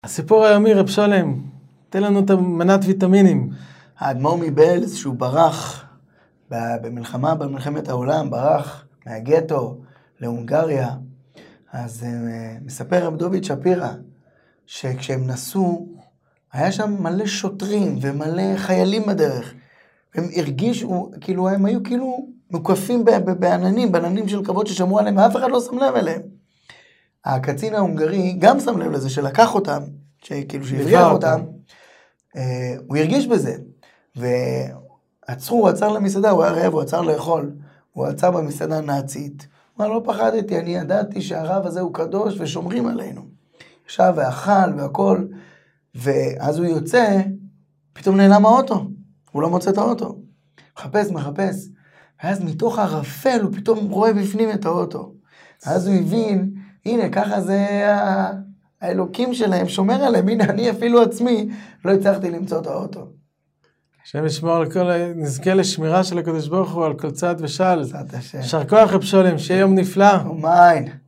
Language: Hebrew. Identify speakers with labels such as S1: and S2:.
S1: הסיפור היומי, רב שולם, תן לנו את מנת ויטמינים.
S2: האדמו"ר מבעלז, שהוא ברח במלחמת העולם, ברח מהגטו להונגריה, אז מספר רב דוד שפירא, שכשהם נסעו, היה שם מלא שוטרים ומלא חיילים בדרך. הם הרגישו, כאילו, הם היו כאילו מוקפים בעננים של כבוד ששמרו עליהם, ואף אחד לא שם לב אליהם. הקצין ההונגרי גם שם לב לזה, שלקח אותם, שכאילו שהבריח אותם, הוא הרגיש בזה. ועצרו, הוא עצר למסעדה, הוא היה רעב, הוא עצר לאכול, הוא עצר במסעדה הנאצית. הוא אמר, לא פחדתי, אני ידעתי שהרב הזה הוא קדוש ושומרים עלינו. ישב ואכל והכל, ואז הוא יוצא, פתאום נעלם האוטו, הוא לא מוצא את האוטו. מחפש, ואז מתוך הרפל הוא פתאום רואה בפנים את האוטו. אז הוא הבין, הנה, ככה זה האלוקים שלהם, שומר עליהם, הנה, אני אפילו עצמי לא הצלחתי למצוא את האוטו.
S1: השם ישמור על כל, נזכה לשמירה של הקדוש ברוך הוא, על כל צעד ושעל.
S2: בעזרת השם.
S1: יישר כוח רב שולם, שיהיה יום נפלא.
S2: אמן.